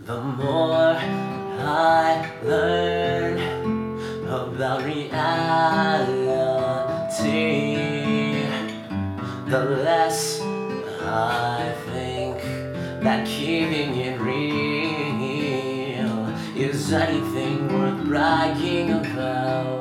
The more I learn about reality, the less I think that keeping it real is anything worth bragging about.